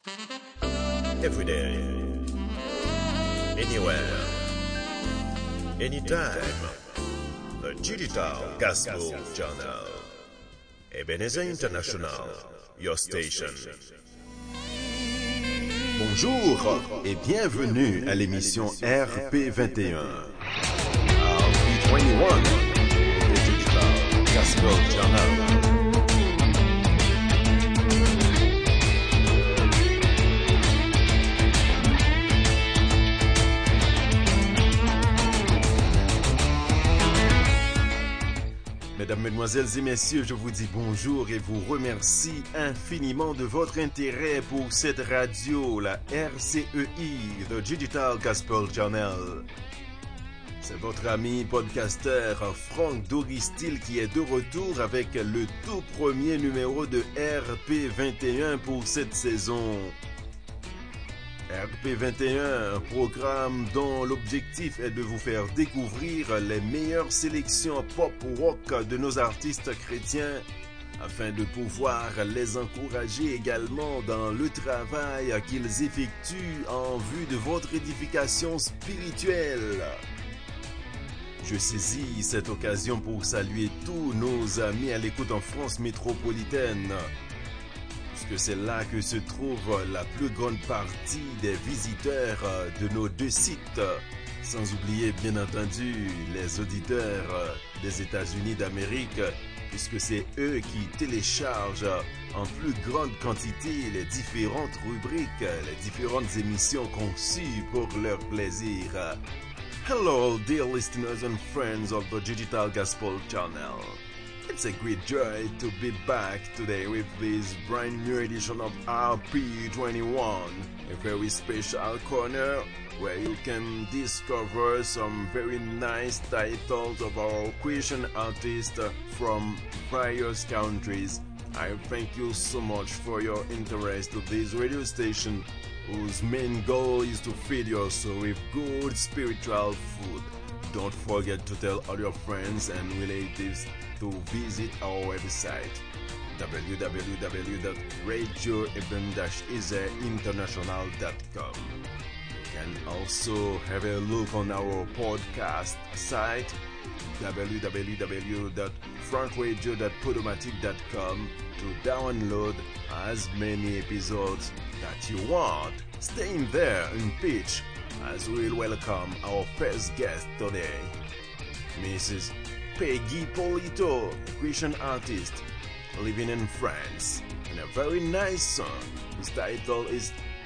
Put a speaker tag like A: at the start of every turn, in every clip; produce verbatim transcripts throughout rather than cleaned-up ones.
A: Every day, anywhere, anytime. The Digital Gospel Channel. Ebenezer International, your station.
B: Bonjour et bienvenue à l'émission R P vingt et un. R P vingt et un, The Digital Gospel Channel. Mesdames, Mesdemoiselles et Messieurs, je vous dis bonjour et vous remercie infiniment de votre intérêt pour cette radio, la R C E I, The Digital Gospel Channel. C'est votre ami podcasteur Franck Doristil qui est de retour avec le tout premier numéro de R P vingt et un pour cette saison. R P vingt et un, un programme dont l'objectif est de vous faire découvrir les meilleures sélections pop-rock de nos artistes chrétiens afin de pouvoir les encourager également dans le travail qu'ils effectuent en vue de votre édification spirituelle. Je saisis cette occasion pour saluer tous nos amis à l'écoute en France métropolitaine, puisque c'est là que se trouve la plus grande partie des visiteurs de nos deux sites, sans oublier bien entendu les auditeurs des États-Unis d'Amérique, puisque c'est eux qui téléchargent en plus grande quantité les différentes rubriques, les différentes émissions conçues pour leur plaisir. Hello dear listeners and friends of the Digital Gospel Channel. It's a great joy to be back today with this brand new edition of R P twenty-one, a very special corner where you can discover some very nice titles of our Christian artists from various countries. I thank you so much for your interest to this radio station whose main goal is to feed your soul with good spiritual food. Don't forget to tell all your friends and relatives to visit our website w w w dot radio eben dash ezer international dot com. You can also have a look on our podcast site w w w dot frank radio dot podomatic dot com to download as many episodes that you want. Stay in there in pitch as we'll welcome our first guest today, Missus Peggy Polito, Christian artist living in France, and a very nice song. His title is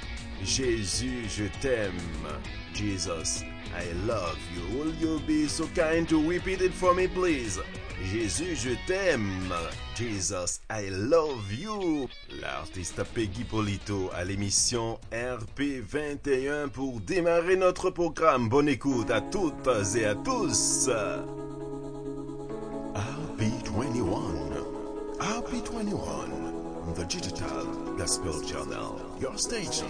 B: Jésus, je t'aime. Jesus, I love you. Will you be so kind to repeat it for me, please? Jésus, je t'aime. Jesus, I love you. L'artiste Peggy Polito à l'émission R P vingt et un pour démarrer notre programme. Bonne écoute à toutes et à tous. R P twenty-one. R P twenty-one. The Digital Gospel Channel. Your station.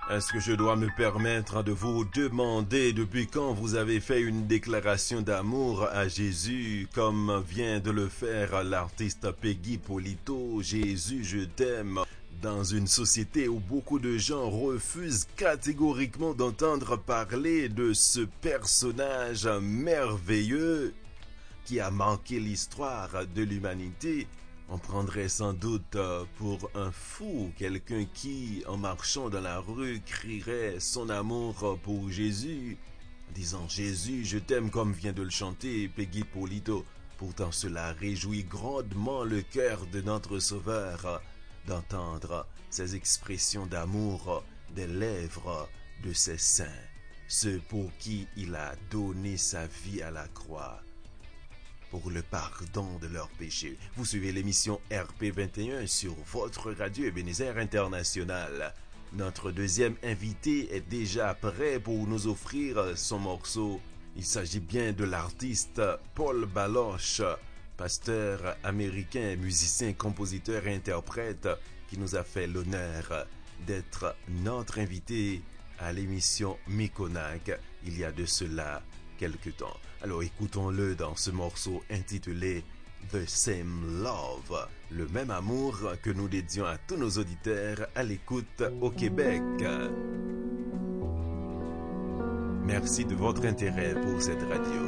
B: Est-ce que je dois me permettre de vous demander depuis quand vous avez fait une déclaration d'amour à Jésus comme vient de le faire l'artiste Peggy Polito, Jésus je t'aime, dans une société où beaucoup de gens refusent catégoriquement d'entendre parler de ce personnage merveilleux qui a marqué l'histoire de l'humanité? On prendrait sans doute pour un fou quelqu'un qui, en marchant dans la rue, crierait son amour pour Jésus, disant « Jésus, je t'aime » comme vient de le chanter Peggy Polito. Pourtant, cela réjouit grandement le cœur de notre Sauveur d'entendre ces expressions d'amour des lèvres de ses saints, ceux pour qui il a donné sa vie à la croix, pour le pardon de leurs péchés. Vous suivez l'émission R P vingt et un sur votre radio Ebenezer International. Notre deuxième invité est déjà prêt pour nous offrir son morceau. Il s'agit bien de l'artiste Paul Baloche, pasteur américain, musicien, compositeur et interprète, qui nous a fait l'honneur d'être notre invité à l'émission Mikonak il y a de cela quelque temps. Alors écoutons-le dans ce morceau intitulé The Same Love, le même amour que nous dédions à tous nos auditeurs à l'écoute au Québec. Merci de votre intérêt pour cette radio.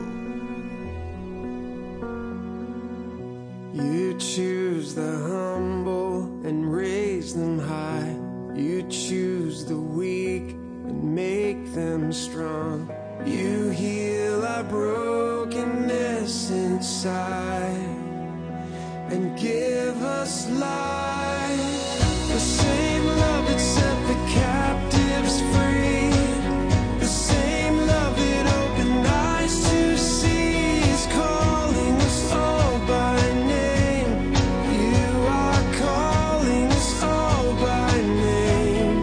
C: You choose the humble and raise them high. You choose the weak and make them strong. You heal our brokenness inside and give us life. The same love that set the captives free, the same love that opened eyes to see is calling us all by name. You are calling us all by name.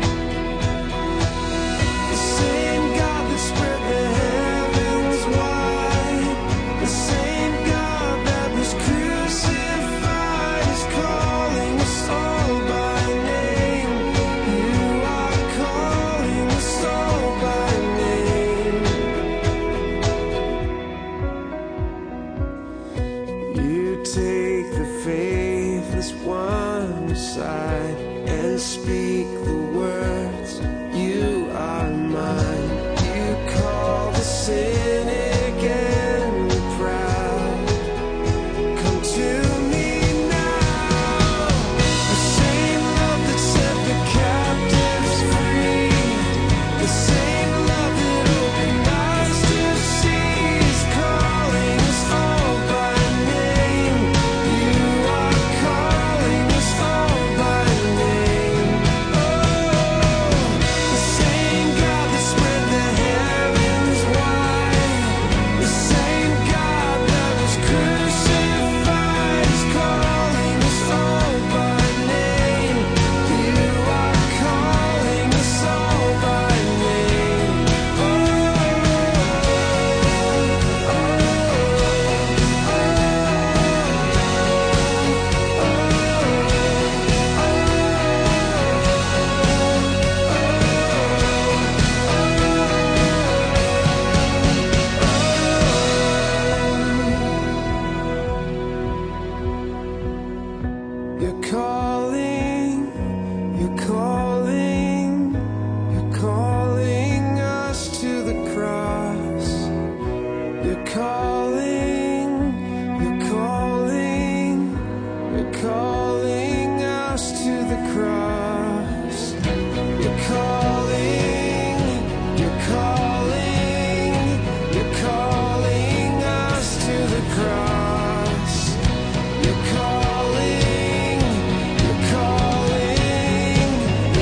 C: The same God that spread the heavens wide, the same God that was crucified is calling us all by name. You are calling us all by name. You take the faithless one aside and speak the words, you are mine. You call the cynic and the proud, come to me now. The same love that set the captives free, the same love that opened eyes to see is calling us all by name. You are calling us all by name. Oh, the same God that spread the heavens wide, the same God that was crucified is calling us all by name. You are calling us all by name. Oh, you're calling, you're calling, you're calling us to the cross. You're calling, you're calling, you're calling us to the cross. You're calling, you're calling, you're calling us to the cross. You're calling, you're calling,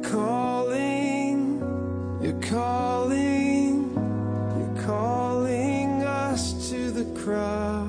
C: You're calling, you're calling, you're calling us to the cross.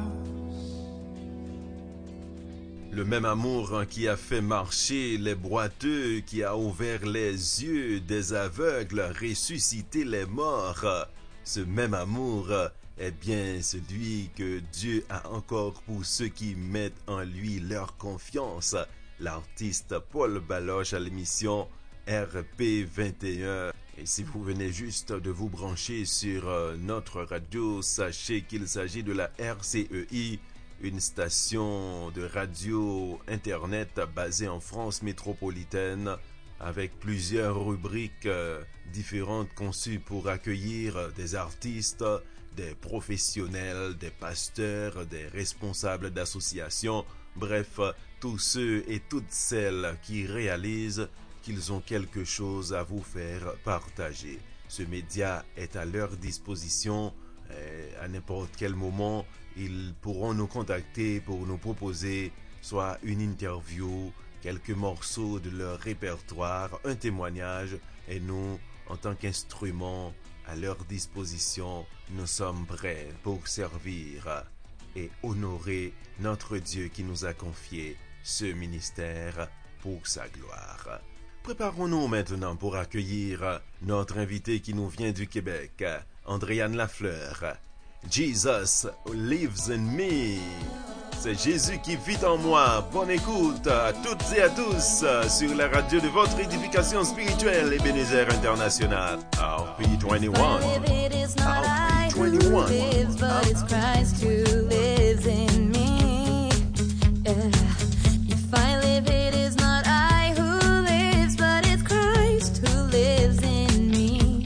B: Le même amour qui a fait marcher les boiteux, qui a ouvert les yeux des aveugles, ressuscité les morts, ce même amour est bien celui que Dieu a encore pour ceux qui mettent en lui leur confiance. L'artiste Paul Baloche à l'émission R P vingt et un. Et si vous venez juste de vous brancher sur notre radio, sachez qu'il s'agit de la R C E I, une station de radio internet basée en France métropolitaine avec plusieurs rubriques différentes conçues pour accueillir des artistes, des professionnels, des pasteurs, des responsables d'associations, bref, tous ceux et toutes celles qui réalisent qu'ils ont quelque chose à vous faire partager. Ce média est à leur disposition à n'importe quel moment. Ils pourront nous contacter pour nous proposer soit une interview, quelques morceaux de leur répertoire, un témoignage, et nous, en tant qu'instrument à leur disposition, nous sommes prêts pour servir et honorer notre Dieu qui nous a confié ce ministère pour sa gloire. Préparons-nous maintenant pour accueillir notre invité qui nous vient du Québec, Andréane Lafleur. Jesus lives in me. C'est Jésus qui vit en moi. Bonne écoute à toutes et à tous sur la radio de votre édification spirituelle Ebenezer International. R P vingt-et-un. R P vingt-et-un.
D: But it's Christ who lives in me. Yeah. If I live, it is not I who lives, but it's Christ who lives in me.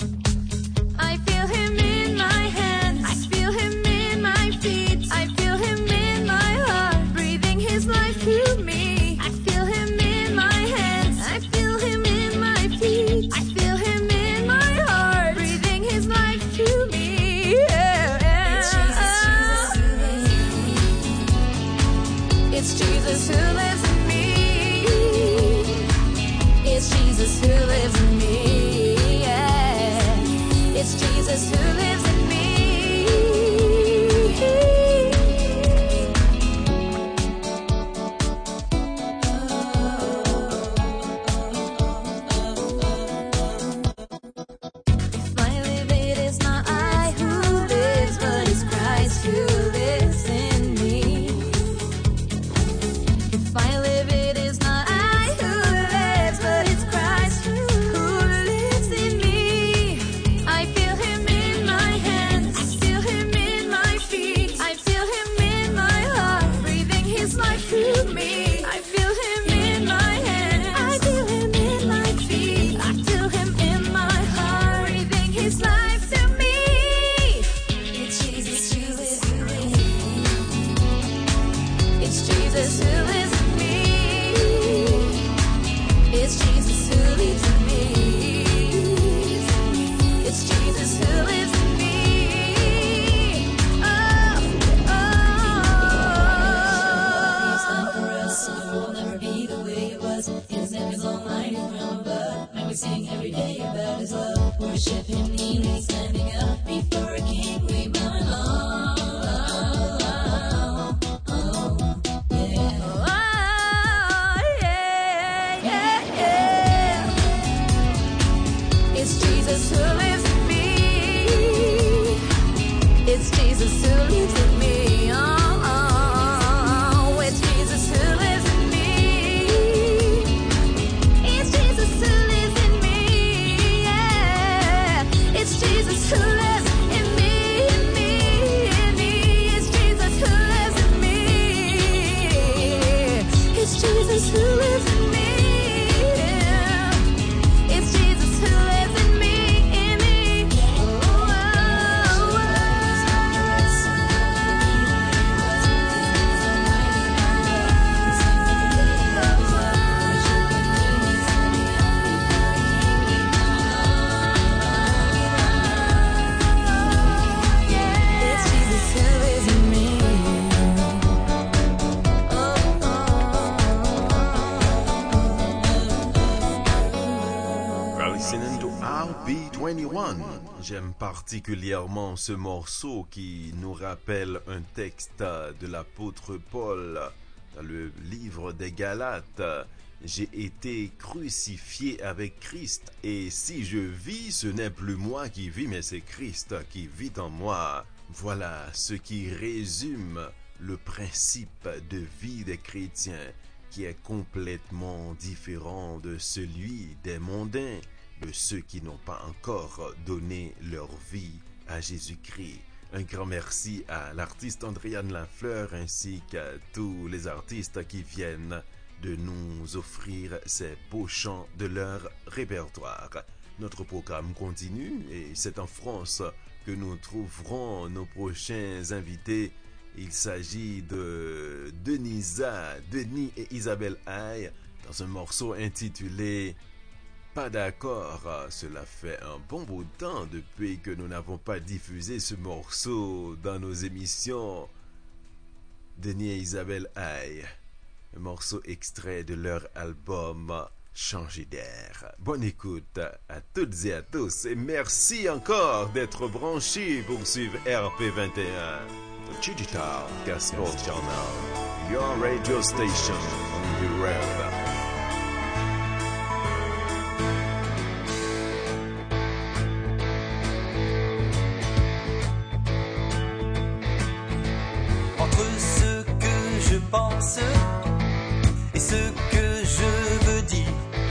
D: I feel him in my hands. I feel him in my feet. I feel him in my heart, breathing his life through me. I feel him in my hands. I feel him in my feet. I feel him in my heart, breathing his life through me. Yeah, yeah. It's Jesus who lives in me. It's Jesus who lives in me. Yeah. It's Jesus who lives in me. If I live, it is not I who lives, but it's Christ who lives in me. If I live, it is not I who lives, but it's Christ who lives in me. I feel him in my hands. I feel him in my feet. I feel him in my heart, breathing his life through me. I feel him in my hands. I feel him in my feet. I feel him in my heart, breathing his life through me. It's Jesus who lives in me. It's Jesus who lives in me. It's Jesus who lives in me. It's Jesus who lives in me. Oh, oh. It's not for us, so it will never be the way it was. His name is Almighty from above, and we sing every day about his love. Worship him, kneeling, standing up before a king. We bow low. It's Jesus who lives in me. It's Jesus who lives in me. Oh, oh, oh. It's Jesus who lives in me. It's Jesus who lives in me. Yeah. It's Jesus who lives in me, in me, in me. It's Jesus who lives in me. It's Jesus who lives in me. It's Jesus who lives in me, in me. Oh, oh,
B: listening to R B vingt-et-un. J'aime particulièrement ce morceau qui nous rappelle un texte de l'apôtre Paul dans le livre des Galates. J'ai été crucifié avec Christ, et si je vis, ce n'est plus moi qui vis, mais c'est Christ qui vit en moi. Voilà ce qui résume le principe de vie des chrétiens, qui est complètement différent de celui des mondains, de ceux qui n'ont pas encore donné leur vie à Jésus-Christ. Un grand merci à l'artiste Andréane Lafleur ainsi qu'à tous les artistes qui viennent de nous offrir ces beaux chants de leur répertoire. Notre programme continue et c'est en France que nous trouverons nos prochains invités. Il s'agit de Denisa, Denis et Isabelle Aye dans un morceau intitulé Pas d'accord. Cela fait un bon bout de temps depuis que nous n'avons pas diffusé ce morceau dans nos émissions. Denis et Isabelle Aye, un morceau extrait de leur album Changer d'air. Bonne écoute à toutes et à tous et merci encore d'être branchés pour suivre R P vingt et un. The Digital Gospel Journal, your radio station on the web.
E: Entre ce que je pense et ce que je veux dire,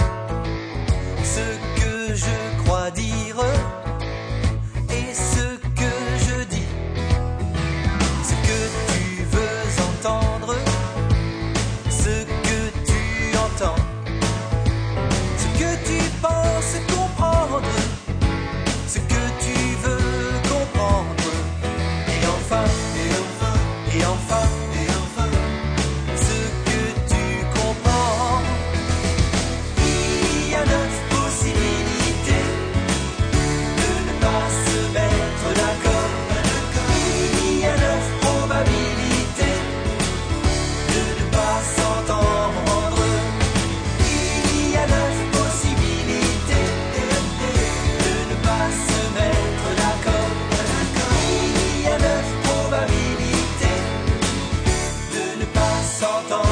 E: ce que je crois dire et ce que je dis, ce que tu veux entendre, ce que tu entends, ce que tu penses comprendre, ce que tu veux comprendre, et enfin, et enfin, et enfin, et enfin, ce que tu comprends. Il y a neuf possibilités de ne pas se mettre d'accord. Il y a neuf probabilités de ne pas s'entendre. Il y a neuf possibilités de ne pas se mettre d'accord. Il y a neuf probabilités de ne pas s'entendre.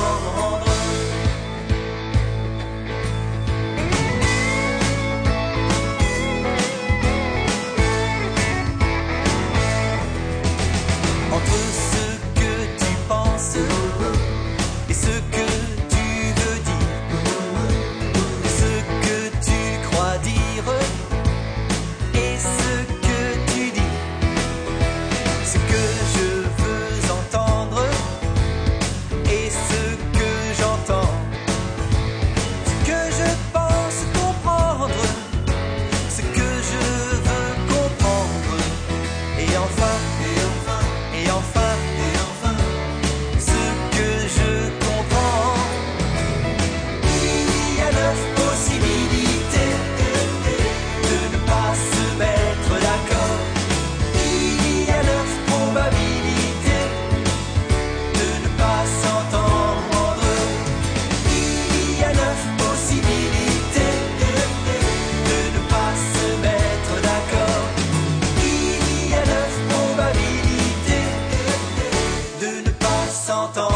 E: Entre ce que tu penses et ce que tu veux dire, ce que tu crois dire et ce que tu dis, ce que je veux entendre et ce que j'entends, ce que je pense comprendre, ce que je veux comprendre, et enfin, et enfin, et enfin, et enfin, ce que je comprends. Il y a neuf possibilités de ne pas se mettre d'accord. Il y a neuf probabilités de ne pas s'entendre. Il y a neuf possibilités de ne pas se mettre d'accord. Il y a neuf probabilités de ne pas s'entendre.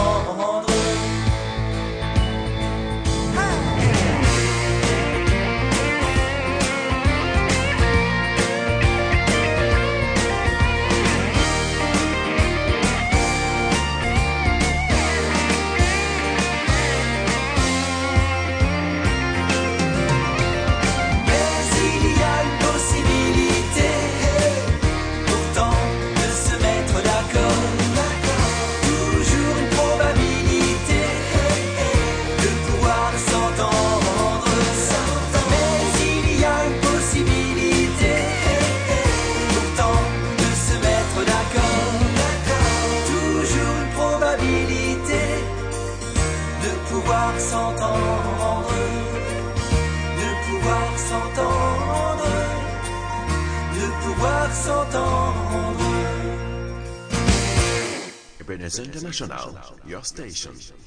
E: Mais il y a une possibilité pourtant de se mettre d'accord. Toujours une probabilité de pouvoir s'entendre. Mais il y a une possibilité pourtant de se mettre d'accord. Toujours une probabilité de pouvoir s'entendre. De pouvoir s'entendre. De pouvoir s'entendre.
B: Ebenezer International, your station.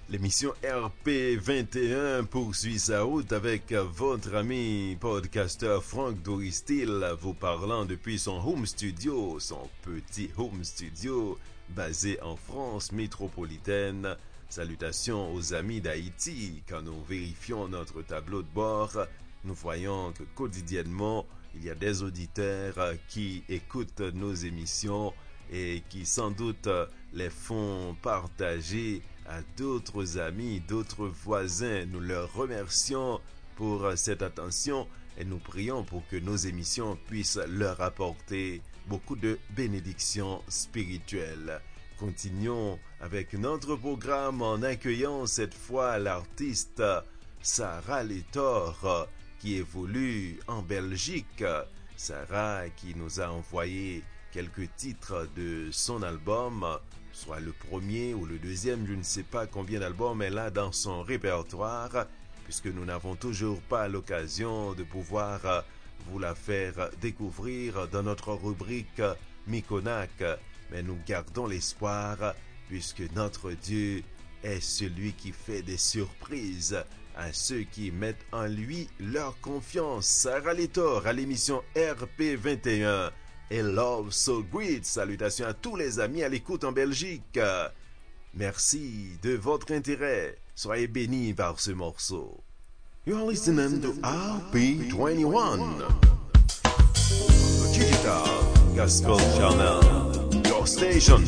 B: L'émission R P vingt et un poursuit sa route avec votre ami podcasteur Franck Doristil, vous parlant depuis son home studio, son petit home studio basé en France métropolitaine. Salutations aux amis d'Haïti. Quand nous vérifions notre tableau de bord, nous voyons que quotidiennement, il y a des auditeurs qui écoutent nos émissions et qui sans doute les font partager à d'autres amis, d'autres voisins. Nous leur remercions pour cette attention et nous prions pour que nos émissions puissent leur apporter beaucoup de bénédictions spirituelles. Continuons avec notre programme en accueillant cette fois l'artiste Sarah Létor qui évolue en Belgique. Sarah qui nous a envoyé quelques titres de son album, soit le premier ou le deuxième, je ne sais pas combien d'albums elle a dans son répertoire, puisque nous n'avons toujours pas l'occasion de pouvoir vous la faire découvrir dans notre rubrique Mikonak. Mais nous gardons l'espoir, puisque notre Dieu est celui qui fait des surprises à ceux qui mettent en lui leur confiance. Sarah Létor à l'émission R P vingt et un. Et Love So Great. Salutations à tous les amis à l'écoute en Belgique. Merci de votre intérêt. Soyez bénis par ce morceau. You are listening to R P vingt-et-un, the Digital Gospel Channel, your station.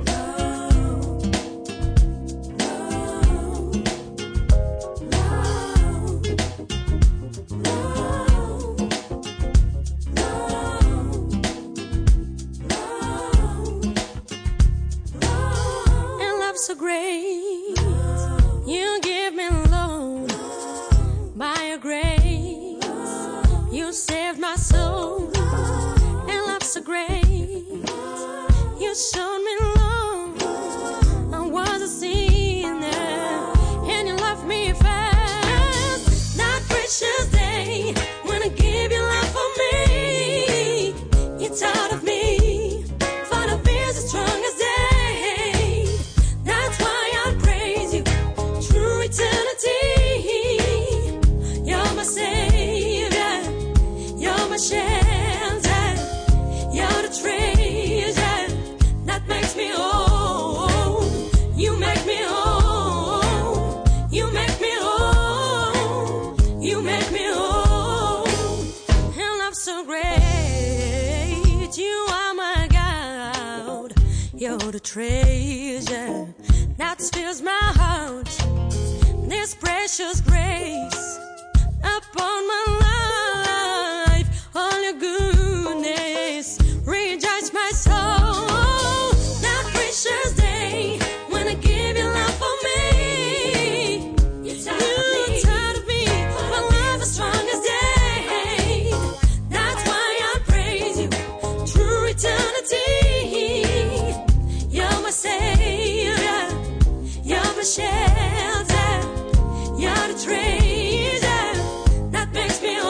F: So great, you give me love by your grace. You saved my soul, and love so great. You showed me love. I was a sinner, and you loved me fast. That precious day when I gave your life for me, you thought of me for the beers as strong as day. Shelter, you're the treasure that makes me whole. You make me whole. You make me whole. You make me whole. And love so great. You are my God. You're the treasure that fills my heart. This precious grace upon my life. All your goodness, rejoice my soul. That precious day when I give you love for me. You thought of me, my love as strong as day. That's why I praise you through eternity. You're my savior, you're my shelter, you're the treasure that makes me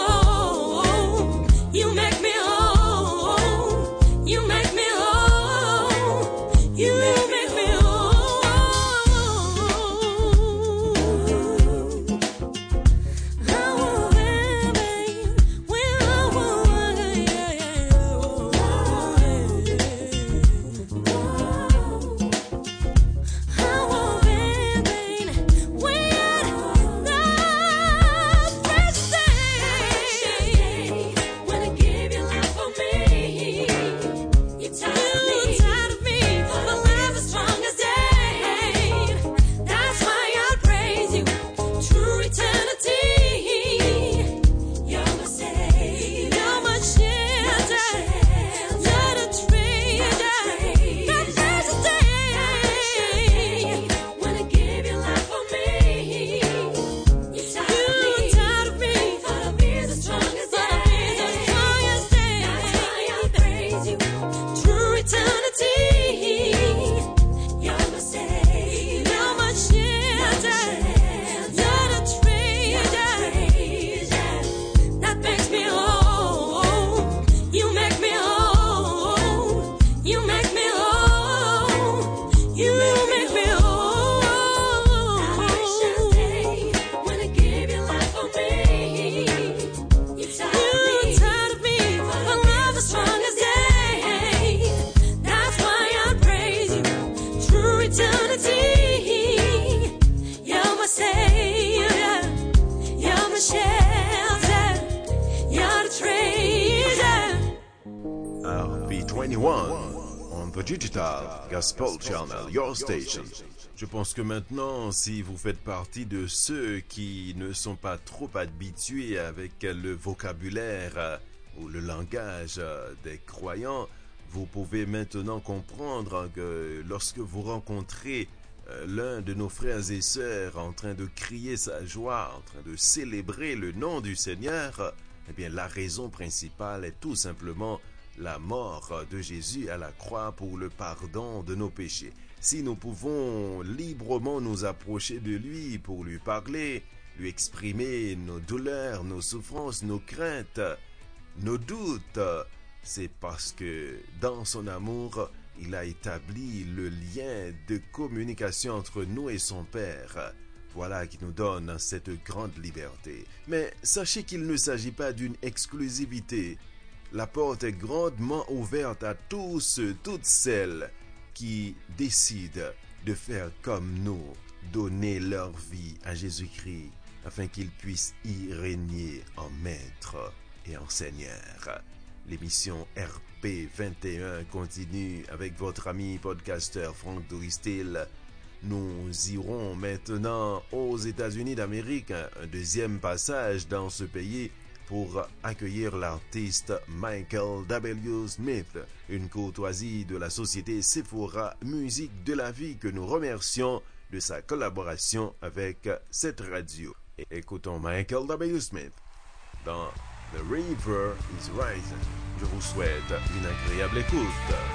B: twenty-one on the Digital Gospel Channel, your station. Je pense que maintenant, si vous faites partie de ceux qui ne sont pas trop habitués avec le vocabulaire euh, ou le langage euh, des croyants, vous pouvez maintenant comprendre que lorsque vous rencontrez euh, l'un de nos frères et sœurs en train de crier sa joie, en train de célébrer le nom du Seigneur, eh bien la raison principale est tout simplement la mort de Jésus à la croix pour le pardon de nos péchés. Si nous pouvons librement nous approcher de lui pour lui parler, lui exprimer nos douleurs, nos souffrances, nos craintes, nos doutes, c'est parce que dans son amour, il a établi le lien de communication entre nous et son Père. Voilà qui nous donne cette grande liberté. Mais sachez qu'il ne s'agit pas d'une exclusivité. La porte est grandement ouverte à tous ceux, toutes celles qui décident de faire comme nous, donner leur vie à Jésus-Christ afin qu'il puisse y régner en maître et en Seigneur. L'émission R P vingt et un continue avec votre ami podcasteur Franck Doristil. Nous irons maintenant aux États-Unis d'Amérique, un deuxième passage dans ce pays pour accueillir l'artiste Michael W. Smith, une courtoisie de la société Sephora Musique de la Vie que nous remercions de sa collaboration avec cette radio. Et écoutons Michael W. Smith dans The River is Rising. Je vous souhaite une agréable écoute.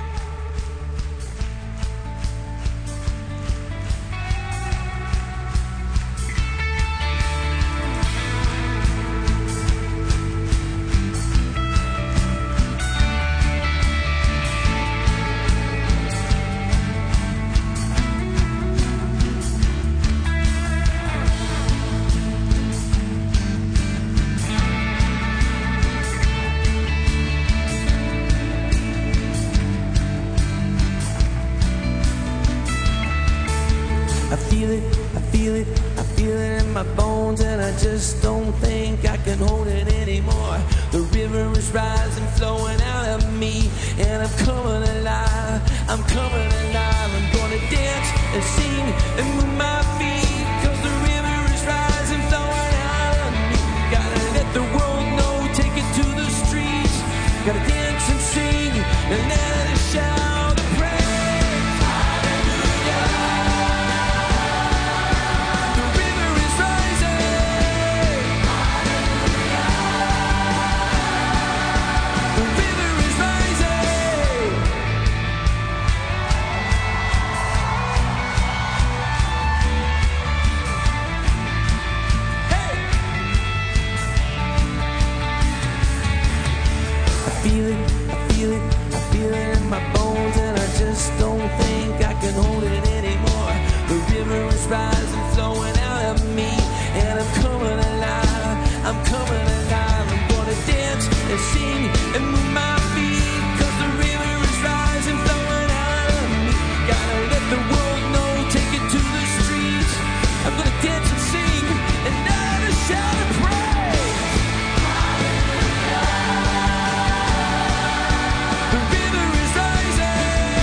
C: Just don't think I can hold it anymore. The river is rising, flowing out of me, and I'm coming alive, I'm coming alive. I'm gonna dance and sing and move my feet, cause the river is rising, flowing out of me. Gotta let the world know, take it to the streets. Gotta dance and sing and let it shout the praise. Hallelujah. Hold it anymore. The river is rising, flowing out of me, and I'm coming alive, I'm coming alive. I'm gonna dance and sing and move my feet, cause the river is rising, flowing out of me. Gotta let the world know, take it to the streets. I'm gonna dance and sing and never shout a praise. Hallelujah. The river is rising.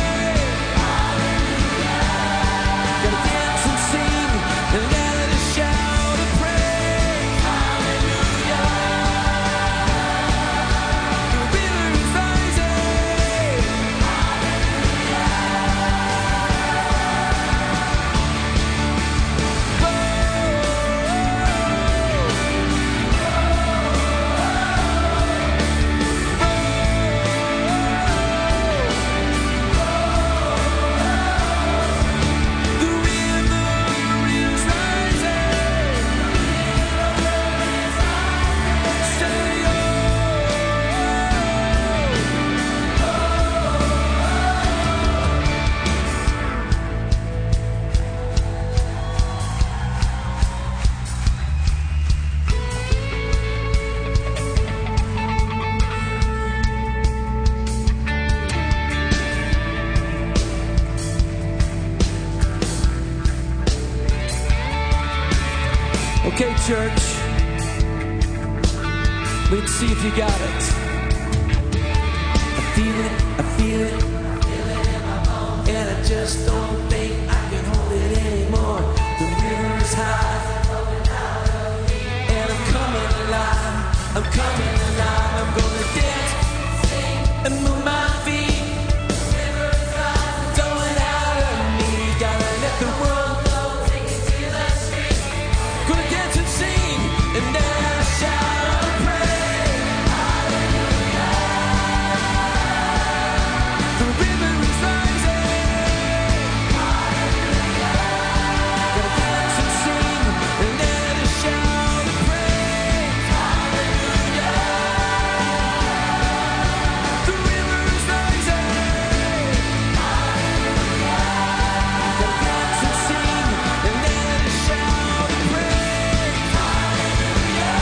C: And let it shout a praise. Hallelujah. The river is rising. Hallelujah. Oh, the river is okay, church. Let's see if you got it. I feel it, I feel just don't think I can hold it anymore. The river's high, and I'm coming alive. I'm coming alive. I'm gonna dance, sing, and move my feet. The river's high, going out of me. Gotta let the world know. Take it to the street. Gonna dance and sing, and then I'll shout and pray. Hallelujah. The river is rising. Hallelujah. Gotta dance and sing, and then I'll shout and pray. Hallelujah. The river is rising. Hallelujah. Gotta dance and sing, and then I'll shout and pray. Hallelujah.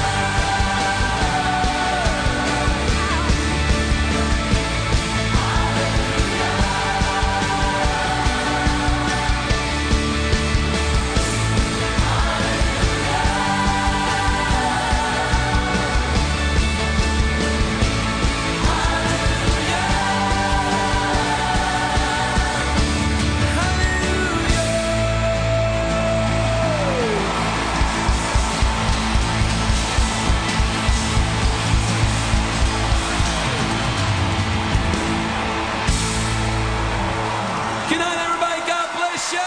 C: Good night, everybody. God bless you.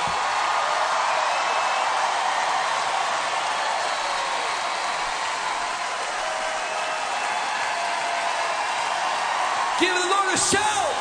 C: Give the Lord a shout.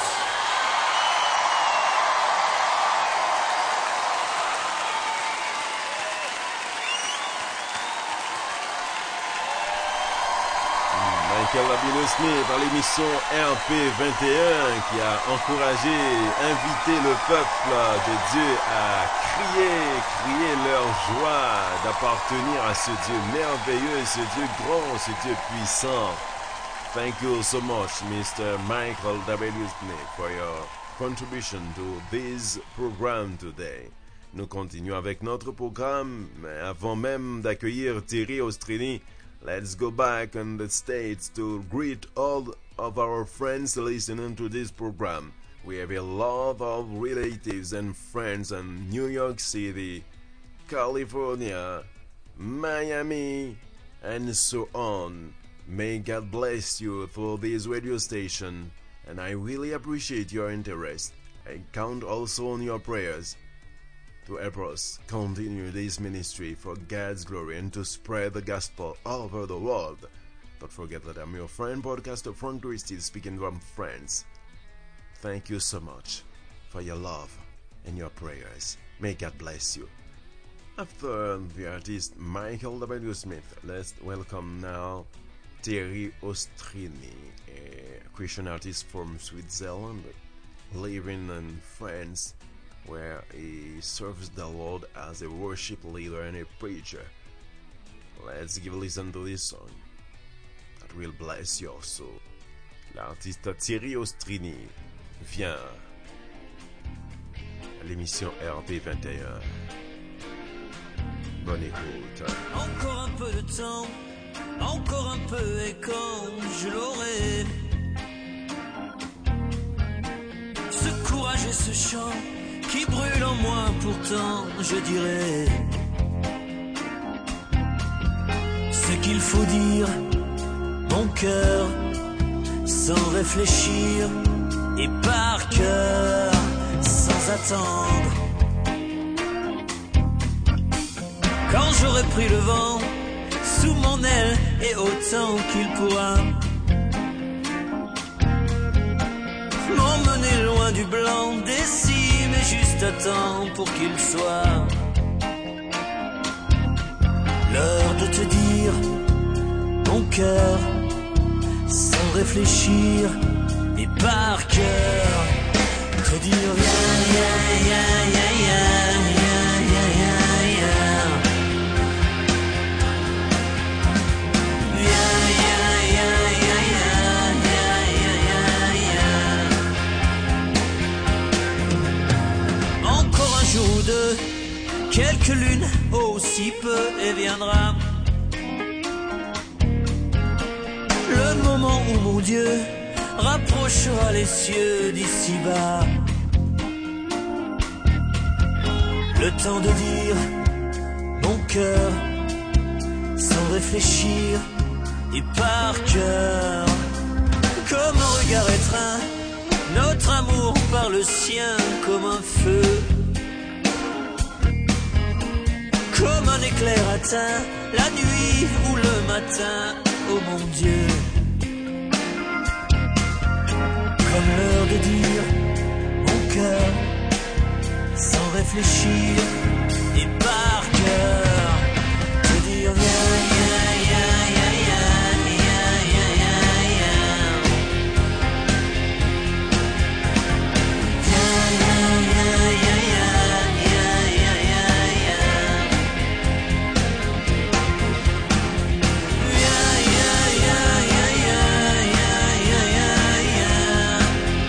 B: Michael Labilosny par l'émission R P vingt et un qui a encouragé, invité le peuple de Dieu à crier, crier leur joie d'appartenir à ce Dieu merveilleux, ce Dieu grand, ce Dieu puissant. Thank you so much, Mister Michael Labilosny, for your contribution to this program today. Nous continuons avec notre programme, mais avant même d'accueillir Thierry Ostrini, let's go back in the States to greet all of our friends listening to this program. We have a lot of relatives and friends in New York City, California, Miami, and so on. May God bless you for this radio station, and I really appreciate your interest. I count also on your prayers to help us continue this ministry for God's glory and to spread the gospel all over the world. Don't forget that I'm your friend, podcaster Frank Christie, speaking from France. Thank you so much for your love and your prayers. May God bless you. After the artist Michael W. Smith, let's welcome now Thierry Ostrini, a Christian artist from Switzerland, living in France, where he serves the Lord as a worship leader and a preacher. Let's give a listen to this song that will bless your soul. L'artiste Thierry Ostrini vient à l'émission R P vingt et un. Bonne écoute.
G: Encore un peu de temps, encore un peu et quand je l'aurai. Ce courage et ce chant qui brûle en moi, pourtant je dirais ce qu'il faut dire, mon cœur, sans réfléchir et par cœur, sans attendre. Quand j'aurai pris le vent sous mon aile et autant qu'il pourra m'emmener loin du blanc des cimes et juste à temps pour qu'il soit l'heure de te dire mon cœur sans réfléchir et par cœur te dire viens, viens, viens, viens, viens, viens, viens, viens, viens. Viens, viens, viens, viens, viens, viens, viens, viens. Encore un jour ou deux, quelques lunes aussi peu et viendra le moment où mon Dieu rapprochera les cieux d'ici bas. Le temps de dire mon cœur sans réfléchir et par cœur. Comme un regard étreint, notre amour par le sien comme un feu. Comme un éclair atteint, la nuit ou le matin, oh mon Dieu. Comme l'heure de dire mon cœur sans réfléchir et par cœur. Te dire viens, viens, viens, viens, viens, viens, viens, viens. Viens, viens, viens, viens, viens, viens, viens, viens. Viens, viens, viens, viens, viens, viens, viens, viens.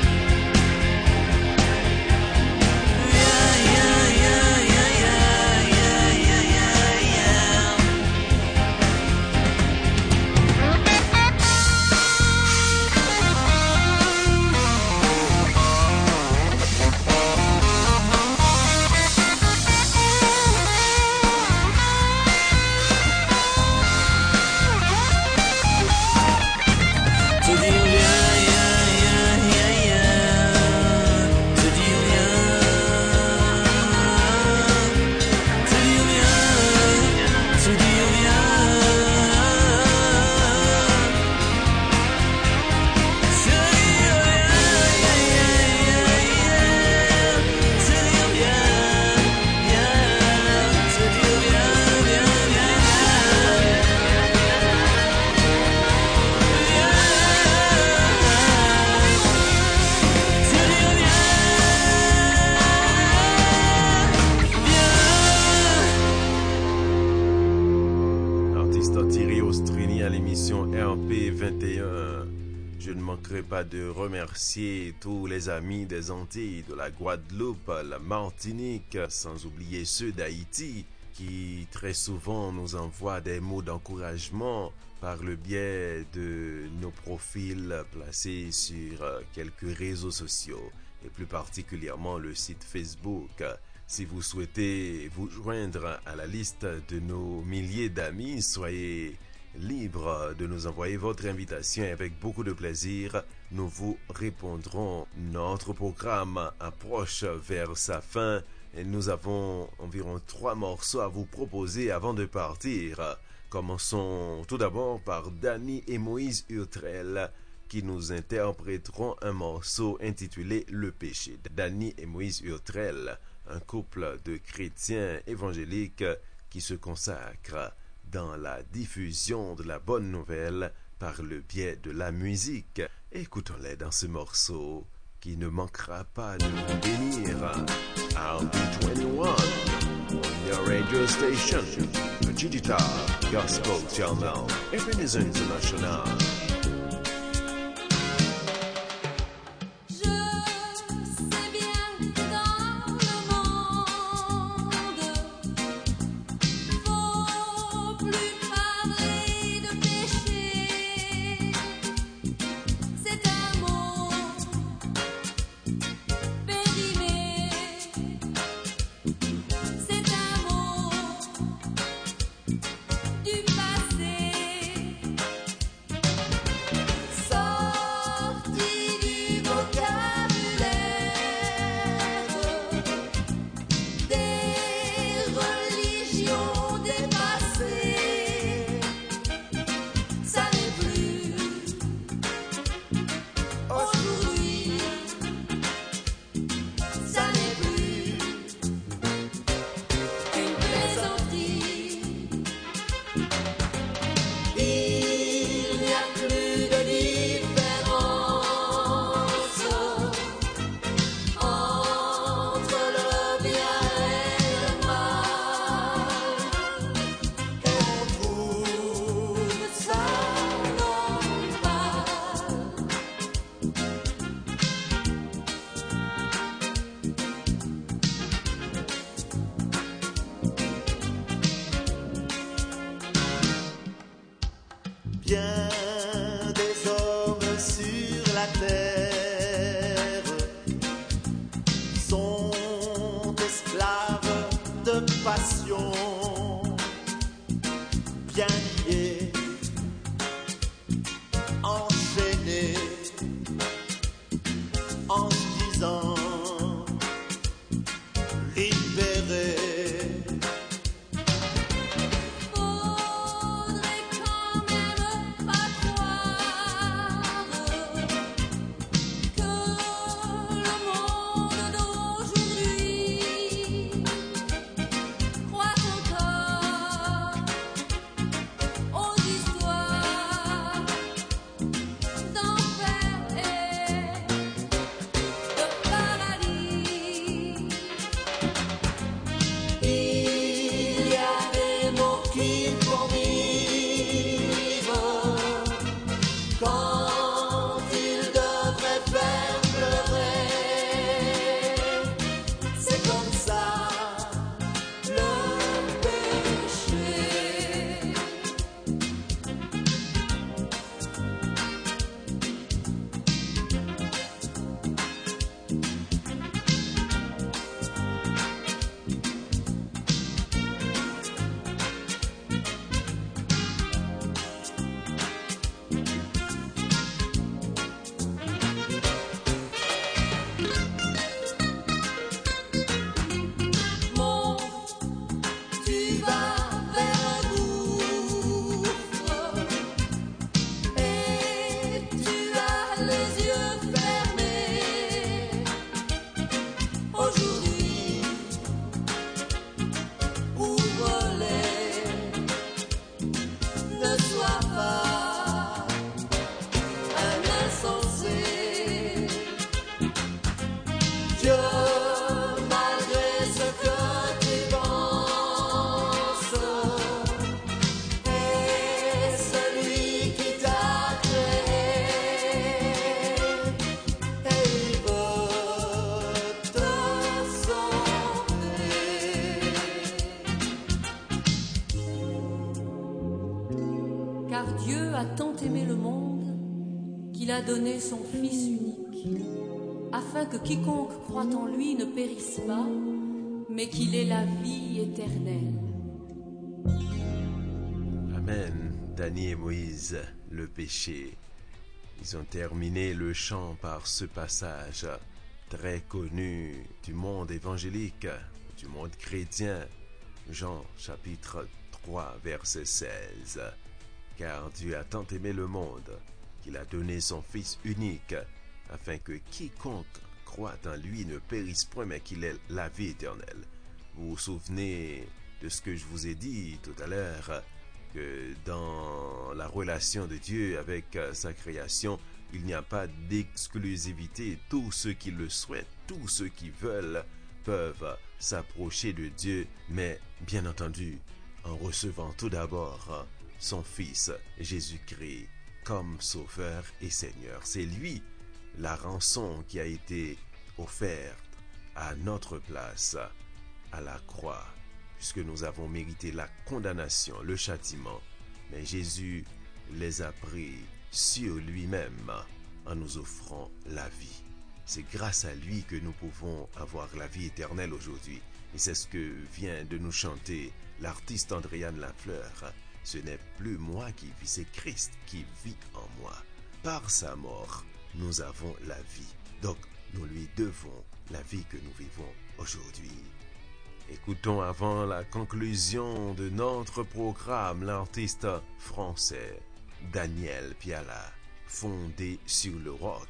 B: Pas de remercier tous les amis des Antilles, de la Guadeloupe, la Martinique, sans oublier ceux d'Haïti qui très souvent nous envoient des mots d'encouragement par le biais de nos profils placés sur quelques réseaux sociaux et plus particulièrement le site Facebook. Si vous souhaitez vous joindre à la liste de nos milliers d'amis, soyez libre de nous envoyer votre invitation et avec beaucoup de plaisir, nous vous répondrons. Notre programme approche vers sa fin et nous avons environ trois morceaux à vous proposer avant de partir. Commençons tout d'abord par Danny et Moïse Urtrel qui nous interpréteront un morceau intitulé Le Péché. Danny et Moïse Urtrel, un couple de chrétiens évangéliques qui se consacrent dans la diffusion de la bonne nouvelle par le biais de la musique. Écoutons-les dans ce morceau qui ne manquera pas de vous bénir. I'll be twenty-one on your radio station, the Digital Gospel Channel, Ebenezer International.
H: Sont esclaves qu'il a donné son Fils unique, afin que quiconque croit en lui ne périsse pas, mais qu'il ait la vie éternelle.
B: Amen. Dany et Moïse, le péché. Ils ont terminé le chant par ce passage très connu du monde évangélique, du monde chrétien. Jean chapitre trois, verset seize. Car Dieu a tant aimé le monde qu'il a donné son Fils unique, afin que quiconque croit en lui ne périsse point, mais qu'il ait la vie éternelle. Vous vous souvenez de ce que je vous ai dit tout à l'heure, que dans la relation de Dieu avec sa création, il n'y a pas d'exclusivité. Tous ceux qui le souhaitent, tous ceux qui veulent, peuvent s'approcher de Dieu, mais bien entendu, en recevant tout d'abord son Fils Jésus-Christ comme Sauveur et Seigneur. C'est lui la rançon qui a été offerte à notre place à la croix, puisque nous avons mérité la condamnation, le châtiment. Mais Jésus les a pris sur lui-même en nous offrant la vie. C'est grâce à lui que nous pouvons avoir la vie éternelle aujourd'hui. Et c'est ce que vient de nous chanter l'artiste Andréane Lafleur. Ce n'est plus moi qui vis, c'est Christ qui vit en moi. Par sa mort, nous avons la vie. Donc, nous lui devons la vie que nous vivons aujourd'hui. Écoutons avant la conclusion de notre programme l'artiste français Daniel Piala, Fondé sur le rock.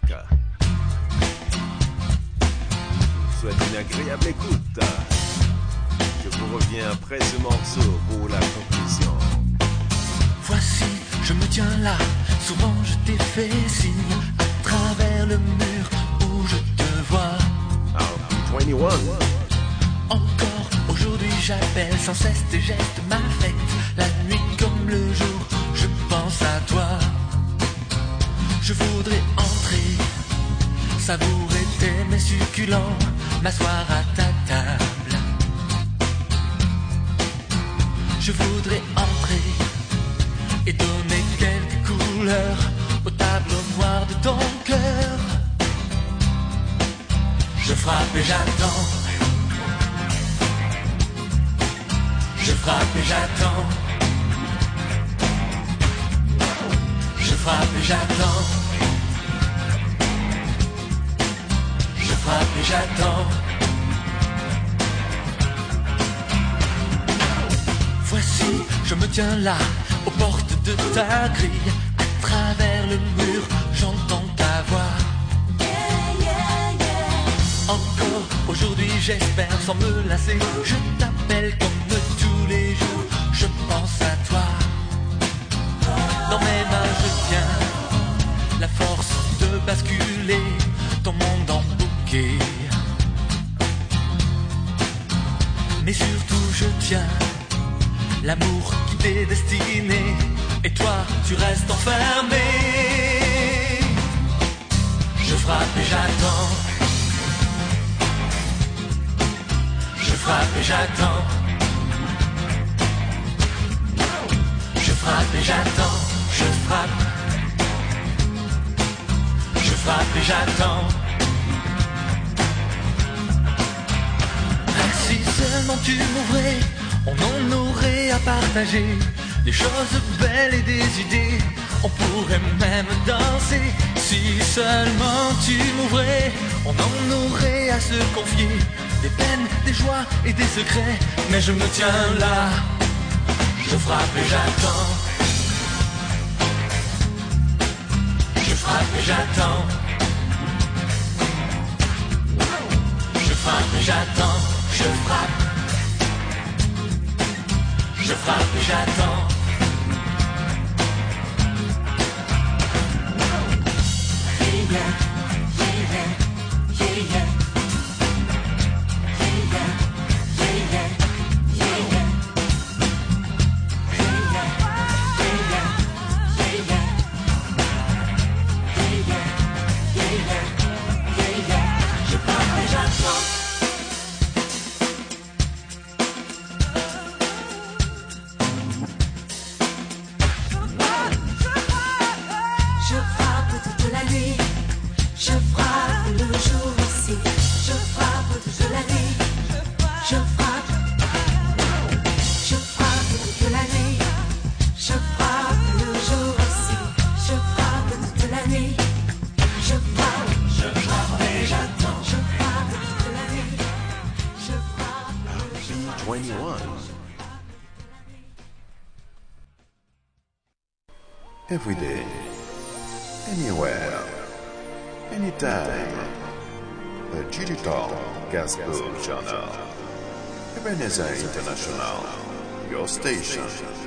B: Je vous souhaite une agréable écoute. Je vous reviens après ce morceau pour la conclusion.
G: Voici, je me tiens là, souvent je t'ai fait signe à travers le mur où je te vois.
B: R P vingt-et-un.
G: Encore aujourd'hui j'appelle sans cesse tes gestes m'affectent. La nuit comme le jour, je pense à toi. Je voudrais entrer, savourer tes mets succulents, m'asseoir à ta table. Je voudrais entrer et donner quelques couleurs au tableau noir de ton cœur. Je frappe et j'attends. Je frappe et j'attends. Je frappe et j'attends. Je frappe et j'attends. Voici, je me tiens là, aux portes de ta grille. À travers le mur, j'entends ta voix. Yeah, yeah, yeah. Encore aujourd'hui, j'espère sans me lasser. Je t'appelle comme tous les jours, je pense à toi. Dans mes mains, je tiens la force de basculer ton monde en bouquet. Mais surtout, je tiens l'amour qui t'est destiné, et toi, tu restes enfermé. Je frappe et j'attends. Je frappe et j'attends. Je frappe et j'attends. Je frappe. Je frappe et j'attends. Si seulement tu m'ouvrais, on en aurait à partager des choses belles et des idées. On pourrait même danser. Si seulement tu m'ouvrais, on en aurait à se confier des peines, des joies et des secrets. Mais je me tiens là, je frappe et j'attends. Je frappe et j'attends. Je frappe et j'attends. Je frappe. Je frappe et j'attends. Yeah, yeah, yeah, yeah, yeah.
E: la nuit. Je frappe le jour aussi. Je frappe toute la nuit. Je frappe. Je frappe toute la nuit. Je frappe le jour aussi. Je frappe toute la nuit. Je frappe. Je frappe et j'attends. Je frappe toute la nuit. Je frappe le jour aussi.
B: twenty-one. Every day, anywhere, anytime. The Digital Gospel Channel. Ebenezer International, your station.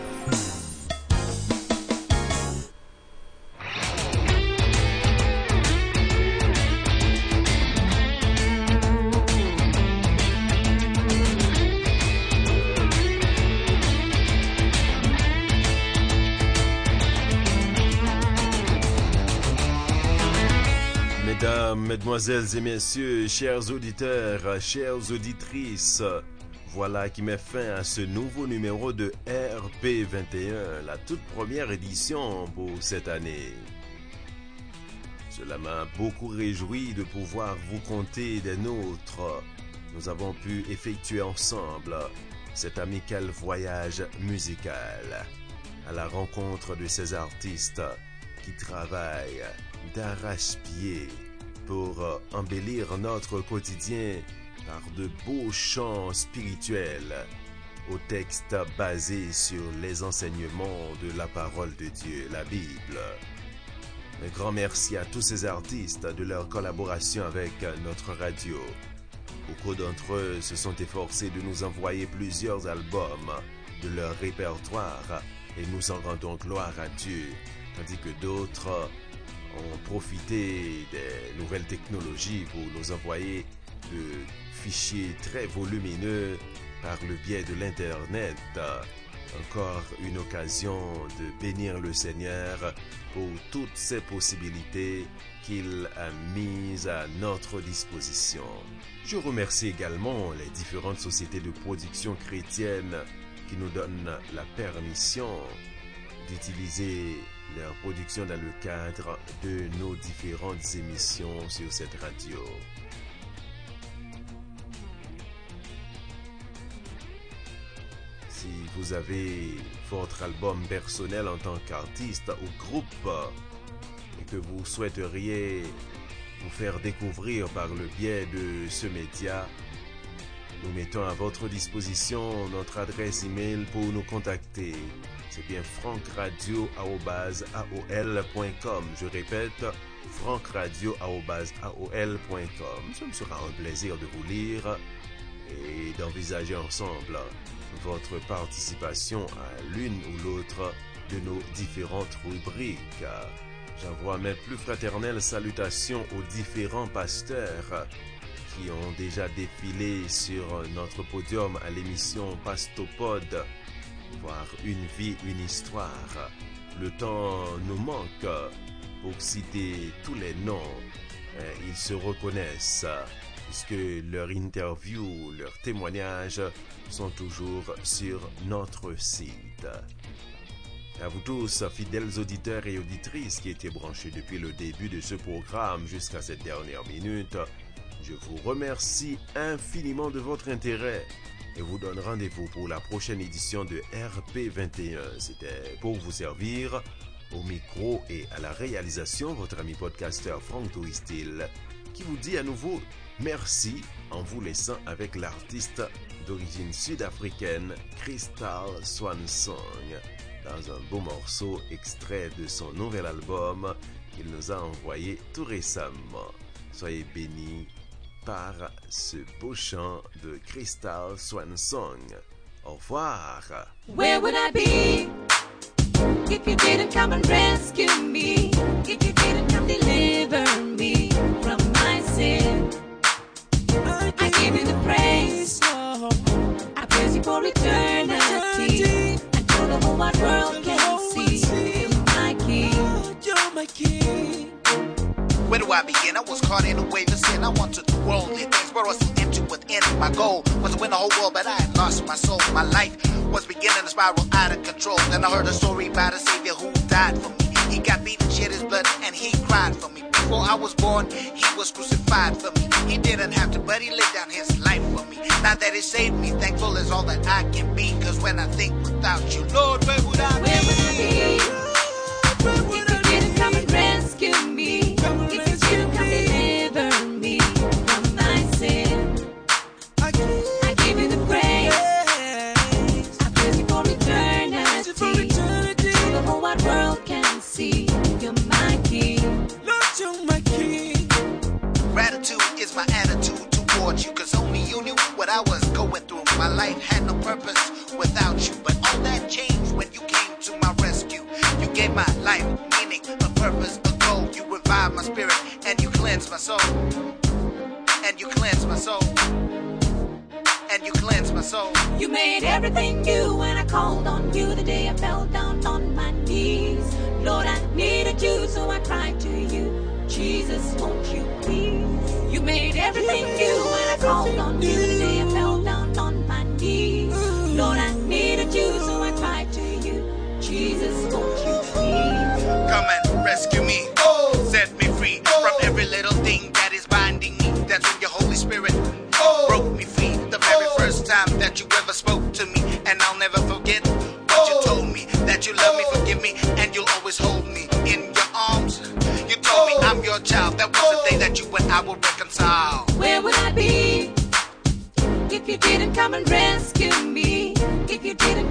B: Mesdames, Mesdemoiselles et Messieurs, chers auditeurs, chères auditrices, voilà qui met fin à ce nouveau numéro de R P vingt et un, la toute première édition pour cette année. Cela m'a beaucoup réjoui de pouvoir vous compter des nôtres. Nous avons pu effectuer ensemble cet amical voyage musical à la rencontre de ces artistes qui travaillent d'arrache-pied pour embellir notre quotidien par de beaux chants spirituels aux textes basés sur les enseignements de la parole de Dieu, la Bible. Un grand merci à tous ces artistes de leur collaboration avec notre radio. Beaucoup d'entre eux se sont efforcés de nous envoyer plusieurs albums de leur répertoire et nous en rendons gloire à Dieu, tandis que d'autres ont profité des nouvelles technologies pour nous envoyer de fichiers très volumineux par le biais de l'Internet. Encore une occasion de bénir le Seigneur pour toutes ces possibilités qu'il a mises à notre disposition. Je remercie également les différentes sociétés de production chrétienne qui nous donnent la permission d'utiliser leur production dans le cadre de nos différentes émissions sur cette radio. Si vous avez votre album personnel en tant qu'artiste ou groupe et que vous souhaiteriez vous faire découvrir par le biais de ce média, nous mettons à votre disposition notre adresse email pour nous contacter. C'est bien frankradio arobase a o l point com. Je répète, frankradio arobase a o l point com. Ce me sera un plaisir de vous lire et d'envisager ensemble votre participation à l'une ou l'autre de nos différentes rubriques. J'envoie mes plus fraternelles salutations aux différents pasteurs qui ont déjà défilé sur notre podium à l'émission Pastopod, voir une vie, une histoire. Le temps nous manque pour citer tous les noms. Ils se reconnaissent puisque leurs interviews, leurs témoignages sont toujours sur notre site. À vous tous, fidèles auditeurs et auditrices qui étaient branchés depuis le début de ce programme jusqu'à cette dernière minute, je vous remercie infiniment de votre intérêt et vous donne rendez-vous pour la prochaine édition de R P vingt et un. C'était pour vous servir au micro et à la réalisation votre ami podcasteur Frank Touristil qui vous dit à nouveau merci en vous laissant avec l'artiste d'origine sud-africaine Crystal Swansong dans un beau morceau extrait de son nouvel album qu'il nous a envoyé tout récemment. Soyez bénis par ce beau chant de Crystal Swansong. Au revoir.
I: Where would I be if you didn't come and rescue me? If you didn't come deliver me from my sin? I give you the praise. I praise you for eternity. Until the whole wide world can see you're my king. You're my king.
J: Where do I begin? I was caught in a wave of sin. I wanted the worldly things, but I was still empty within. My goal was to win the whole world, but I had lost my soul. My life was beginning to spiral out of control. Then I heard a story about a savior who died for me. He got beaten, shed his blood, and he cried for me. before I was born, he was crucified for me. He didn't have to, but he laid down his life for me. Now that he saved me, thankful is all that I can be. Cause when I think without you, Lord, where would I be?
I: Where would I be? If you didn't come and rescue me, if you didn't come deliver me from my sin, I give you the praise. I praise you for eternity, so the whole wide world can see you're my King.
C: Lord, you're my King.
J: Gratitude is my attitude towards you, cause only you knew what I was going through. My life had no purpose without you, but all that changed when you came to my rescue. You gave my life meaning, a purpose, a goal. You revived my spirit and you cleansed my soul. And you cleansed my soul. And you cleansed my soul.
I: You made everything new when I called on you the day I fell down on my knees. Lord, I needed you, so I cried to you. Jesus, won't you please? You made everything new when I called on you the day I fell down on my knees. Lord, I needed you, so I cried to you. Jesus, won't you please?
J: Come and rescue me. Oh, set me free from every little thing that is binding me. That's when your Holy Spirit oh, broke me free. The very oh, first time that you ever spoke to me. And I'll never forget what oh, you told me. That you love me, forgive me, and you'll always hold me in your arms. You told me I'm your child. That was the day that you and I will reconcile.
I: Where would I be if you didn't come and rescue me? If you didn't